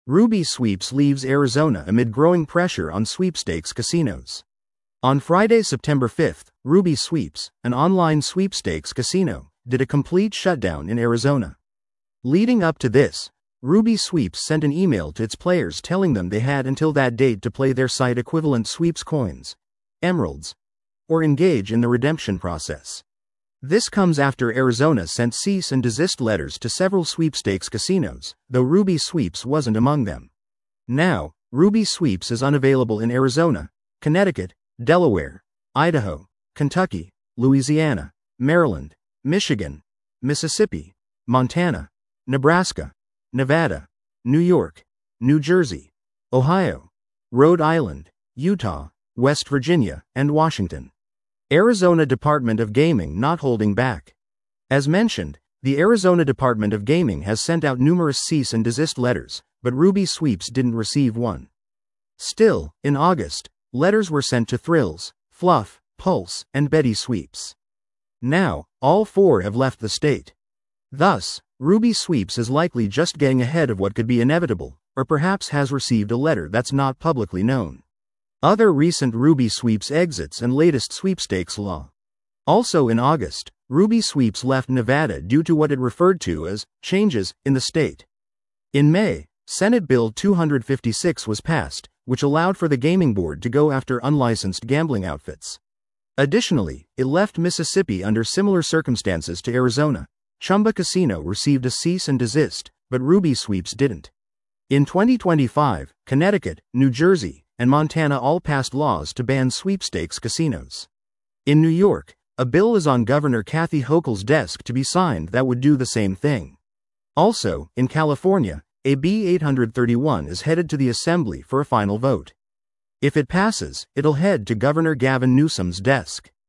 Ruby Sweeps leaves Arizona amid growing pressure on sweepstakes casinos. On Friday, September 5th, Ruby Sweeps, an online sweepstakes casino, did a complete shutdown in Arizona. Leading up to this, Ruby Sweeps sent an email to its players telling them they had until that date to play their site equivalent sweeps coins, emeralds, or engage in the redemption process. This comes after Arizona sent cease and desist letters to several sweepstakes casinos, though Ruby Sweeps wasn't among them. Now, Ruby Sweeps is unavailable in Arizona, Connecticut, Delaware, Idaho, Kentucky, Louisiana, Maryland, Michigan, Mississippi, Montana, Nebraska, Nevada, New York, New Jersey, Ohio, Rhode Island, Utah, West Virginia, and Washington. Arizona Department of Gaming not holding back. As mentioned, the Arizona Department of Gaming has sent out numerous cease and desist letters, but Ruby Sweeps didn't receive one. Still, in August, letters were sent to Thrills, Fluff, Pulse, and Betty Sweeps. Now, all four have left the state. Thus, Ruby Sweeps is likely just getting ahead of what could be inevitable, or perhaps has received a letter that's not publicly known. Other recent Ruby Sweeps exits and latest sweepstakes law. Also in August, Ruby Sweeps left Nevada due to what it referred to as changes in the state. In May, Senate Bill 256 was passed, which allowed for the gaming board to go after unlicensed gambling outfits. Additionally, it left Mississippi under similar circumstances to Arizona. Chumba Casino received a cease and desist, but Ruby Sweeps didn't. In 2025, Connecticut, New Jersey, and Montana all passed laws to ban sweepstakes casinos. In New York, a bill is on Governor Kathy Hochul's desk to be signed that would do the same thing. Also, in California, AB 831 is headed to the Assembly for a final vote. If it passes, it'll head to Governor Gavin Newsom's desk.